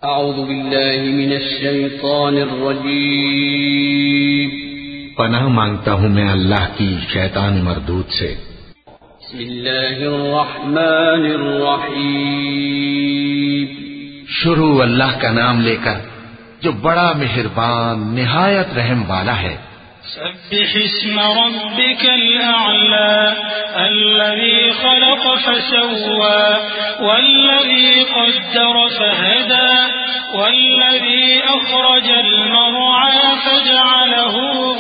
اعوذ باللہ من الشیطان الرجیم، پناہ مانگتا ہوں میں اللہ کی شیطان مردود سے۔ بسم اللہ الرحمن الرحیم، شروع اللہ کا نام لے کر جو بڑا مہربان نہایت رحم والا ہے۔ سبح اسم ربك الأعلى الذي خلق فسوى والذي قدر فهدى والذي أخرج المرعى فجعله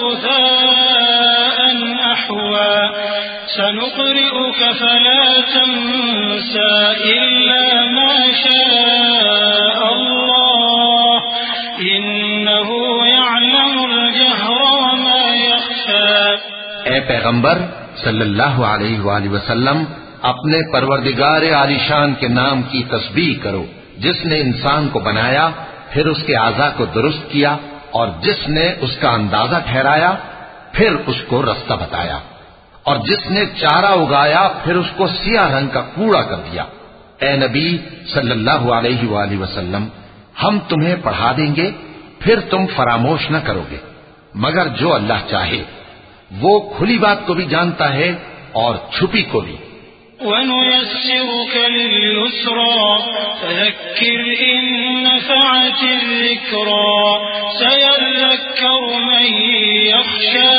غثاء أحوى سنقرئك فلا تنسى إلا ما شاء الله إنه يعلم الجهر وما يخفى۔ اے پیغمبر صلی اللہ علیہ وآلہ وسلم، اپنے پروردگار عالیشان کے نام کی تسبیح کرو، جس نے انسان کو بنایا پھر اس کے اعضاء کو درست کیا، اور جس نے اس کا اندازہ ٹھہرایا پھر اس کو رستہ بتایا، اور جس نے چارہ اگایا پھر اس کو سیاہ رنگ کا کوڑا کر دیا۔ اے نبی صلی اللہ علیہ وآلہ وسلم، ہم تمہیں پڑھا دیں گے پھر تم فراموش نہ کرو گے، مگر جو اللہ چاہے۔ وہ کھلی بات کو بھی جانتا ہے اور چھپی کو بھی۔ وَنُيَسِّرُكَ لِلْيُسْرَى فَذَكِّرْ إِن نَّفَعَتِ الذِّكْرَى سَيَذَّكَّرُ مَن يَخْشَىٰ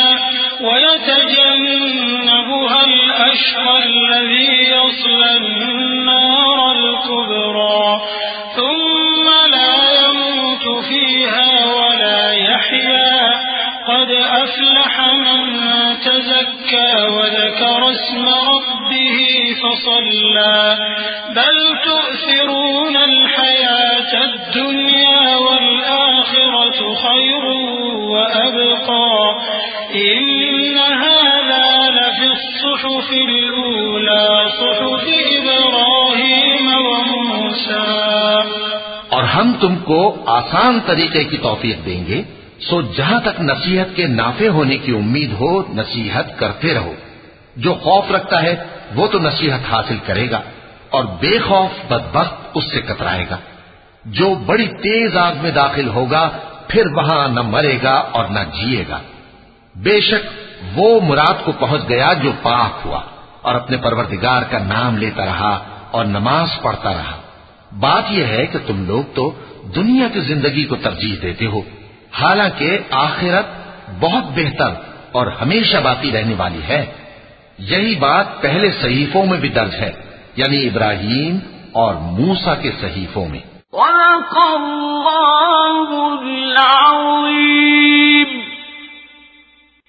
وَيَتَجَنَّبُهَا الْأَشْقَى الَّذِي يَصْلَى النَّارَ الْكُبْرَىٰ ثُمَّ لَا يَمُوتُ فِيهَا وَلَا يَحْيَىٰ قَدْ أَفْلَحَ مَن تَزَكَّىٰ وَذَكَرَ اسْمَ رَبِّهِ فَصَلَّىٰ بَلْ تُؤْثِرُونَ الْحَيَاةَ الدُّنْيَا وَالْآخِرَةُ خَيْرٌ وَأَبْقَىٰ إِنَّ هَٰذَا لَفِي الصُّحُفِ الْأُولَىٰ صُحُفِ إِبْرَاهِيمَ وَمُوسَىٰ۔ اور ہم تم کو آسان طریقے کی توفیق دیں گے، سو جہاں تک نصیحت کے نافع ہونے کی امید ہو نصیحت کرتے رہو۔ جو خوف رکھتا ہے وہ تو نصیحت حاصل کرے گا، اور بے خوف بدبخت اس سے کترائے گا۔ جو بڑی تیز آگ میں داخل ہوگا پھر وہاں نہ مرے گا اور نہ جیے گا۔ بے شک وہ مراد کو پہنچ گیا جو پاک ہوا اور اپنے پروردگار کا نام لیتا رہا اور نماز پڑھتا رہا۔ بات یہ ہے کہ تم لوگ تو دنیا کی زندگی کو ترجیح دیتے ہو، حالانکہ آخرت بہت بہتر اور ہمیشہ باقی رہنے والی ہے۔ یہی بات پہلے صحیفوں میں بھی درج ہے، یعنی ابراہیم اور موسیٰ کے صحیفوں میں۔ وَلَقَدْ